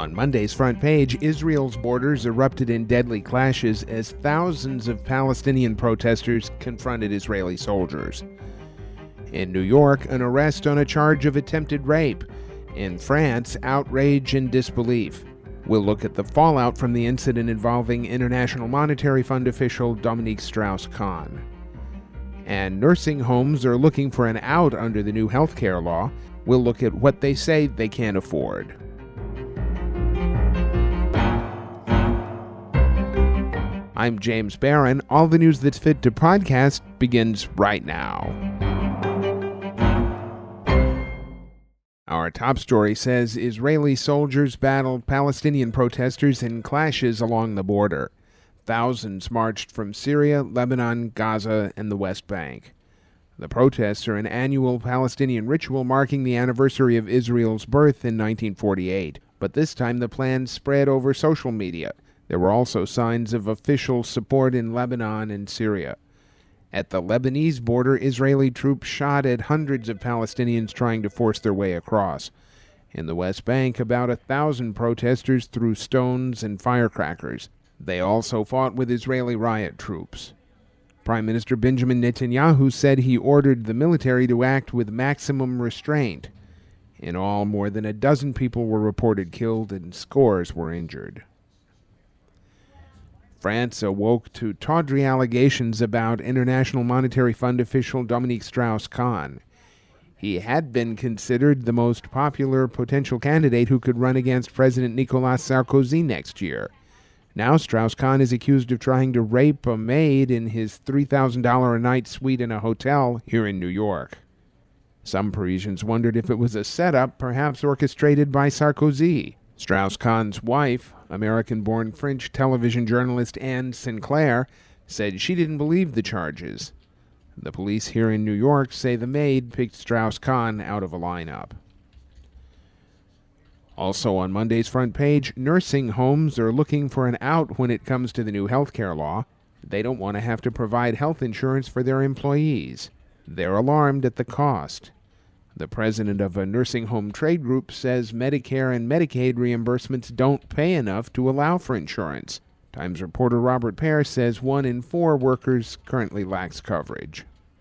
On Monday's front page, Israel's borders erupted in deadly clashes as thousands of Palestinian protesters confronted Israeli soldiers. In New York, an arrest on a charge of attempted rape. In France, outrage and disbelief. We'll look at the fallout from the incident involving International Monetary Fund official Dominique Strauss-Kahn. And nursing homes are looking for an out under the new health care law. We'll look at what they say they can't afford. I'm James Barron. All the news that's fit to podcast begins right now. Our top story says Israeli soldiers battled Palestinian protesters in clashes along the border. Thousands marched from Syria, Lebanon, Gaza, and the West Bank. The protests are an annual Palestinian ritual marking the anniversary of Israel's birth in 1948. But this time the plans spread over social media. There were also signs of official support in Lebanon and Syria. At the Lebanese border, Israeli troops shot at hundreds of Palestinians trying to force their way across. In the West Bank, about 1,000 protesters threw stones and firecrackers. They also fought with Israeli riot troops. Prime Minister Benjamin Netanyahu said he ordered the military to act with maximum restraint. In all, more than a dozen people were reported killed and scores were injured. France awoke to tawdry allegations about International Monetary Fund official Dominique Strauss-Kahn. He had been considered the most popular potential candidate who could run against President Nicolas Sarkozy next year. Now Strauss-Kahn is accused of trying to rape a maid in his $3,000 a night suite in a hotel here in New York. Some Parisians wondered if it was a setup, perhaps orchestrated by Sarkozy. Strauss-Kahn's wife, American-born French television journalist Anne Sinclair, said she didn't believe the charges. The police here in New York say the maid picked Strauss-Kahn out of a lineup. Also on Monday's front page, nursing homes are looking for an out when it comes to the new health care law. They don't want to have to provide health insurance for their employees. They're alarmed at the cost. The president of a nursing home trade group says Medicare and Medicaid reimbursements don't pay enough to allow for insurance. Times reporter Robert Pear says 1 in 4 workers currently lacks coverage.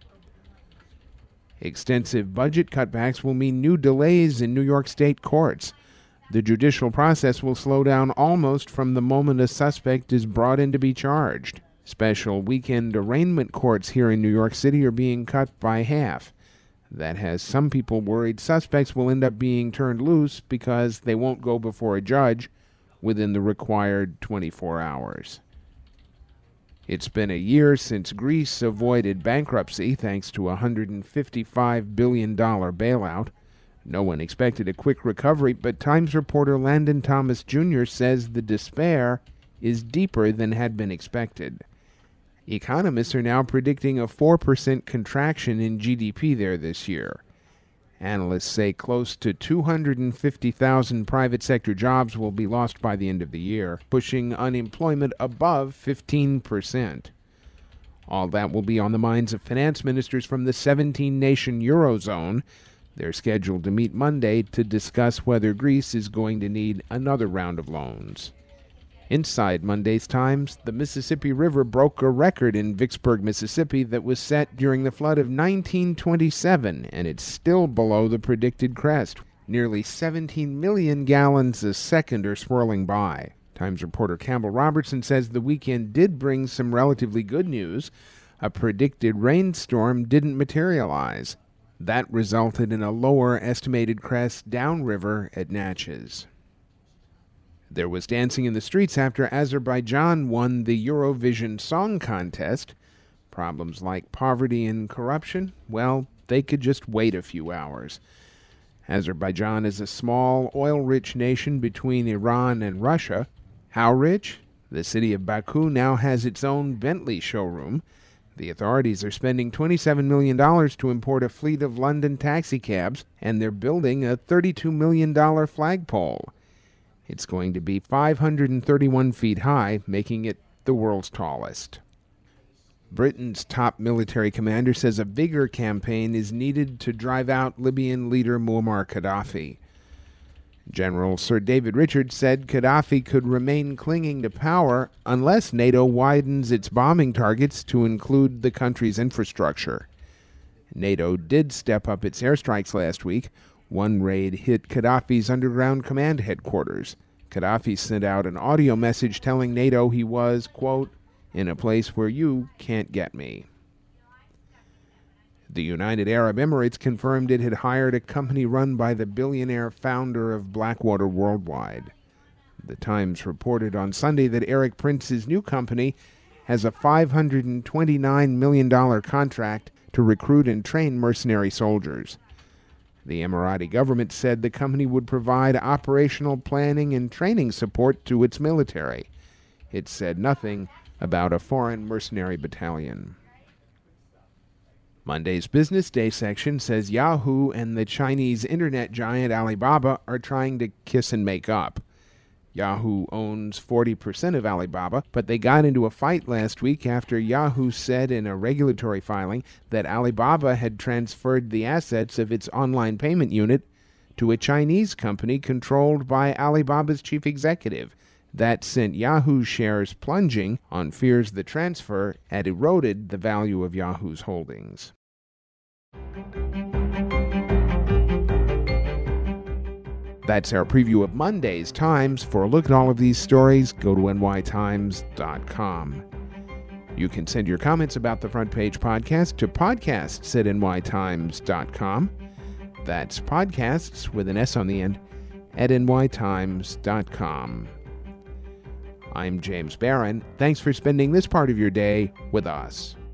Extensive budget cutbacks will mean new delays in New York State courts. The judicial process will slow down almost from the moment a suspect is brought in to be charged. Special weekend arraignment courts here in New York City are being cut by half. That has some people worried suspects will end up being turned loose because they won't go before a judge within the required 24 hours. It's been a year since Greece avoided bankruptcy thanks to a $155 billion bailout. No one expected a quick recovery, but Times reporter Landon Thomas Jr. says the despair is deeper than had been expected. Economists are now predicting a 4% contraction in GDP there this year. Analysts say close to 250,000 private sector jobs will be lost by the end of the year, pushing unemployment above 15%. All that will be on the minds of finance ministers from the 17-nation Eurozone. They're scheduled to meet Monday to discuss whether Greece is going to need another round of loans. Inside Monday's Times, the Mississippi River broke a record in Vicksburg, Mississippi that was set during the flood of 1927, and it's still below the predicted crest. Nearly 17 million gallons a second are swirling by. Times reporter Campbell Robertson says the weekend did bring some relatively good news. A predicted rainstorm didn't materialize. That resulted in a lower estimated crest downriver at Natchez. There was dancing in the streets after Azerbaijan won the Eurovision Song Contest. Problems like poverty and corruption, well, they could just wait a few hours. Azerbaijan is a small, oil-rich nation between Iran and Russia. How rich? The city of Baku now has its own Bentley showroom. The authorities are spending $27 million to import a fleet of London taxicabs, and they're building a $32 million flagpole. It's going to be 531 feet high, making it the world's tallest. Britain's top military commander says a bigger campaign is needed to drive out Libyan leader Muammar Gaddafi. General Sir David Richards said Gaddafi could remain clinging to power unless NATO widens its bombing targets to include the country's infrastructure. NATO did step up its airstrikes last week. One raid hit Gaddafi's underground command headquarters. Gaddafi sent out an audio message telling NATO he was, quote, in a place where you can't get me. The United Arab Emirates confirmed it had hired a company run by the billionaire founder of Blackwater Worldwide. The Times reported on Sunday that Eric Prince's new company has a $529 million contract to recruit and train mercenary soldiers. The Emirati government said the company would provide operational planning and training support to its military. It said nothing about a foreign mercenary battalion. Monday's Business Day section says Yahoo and the Chinese internet giant Alibaba are trying to kiss and make up. Yahoo owns 40% of Alibaba, but they got into a fight last week after Yahoo said in a regulatory filing that Alibaba had transferred the assets of its online payment unit to a Chinese company controlled by Alibaba's chief executive. That sent Yahoo shares plunging on fears the transfer had eroded the value of Yahoo's holdings. That's our preview of Monday's Times. For a look at all of these stories, go to nytimes.com. You can send your comments about the Front Page Podcast to podcasts@nytimes.com. That's podcasts with an S on the end at nytimes.com. I'm James Barron. Thanks for spending this part of your day with us.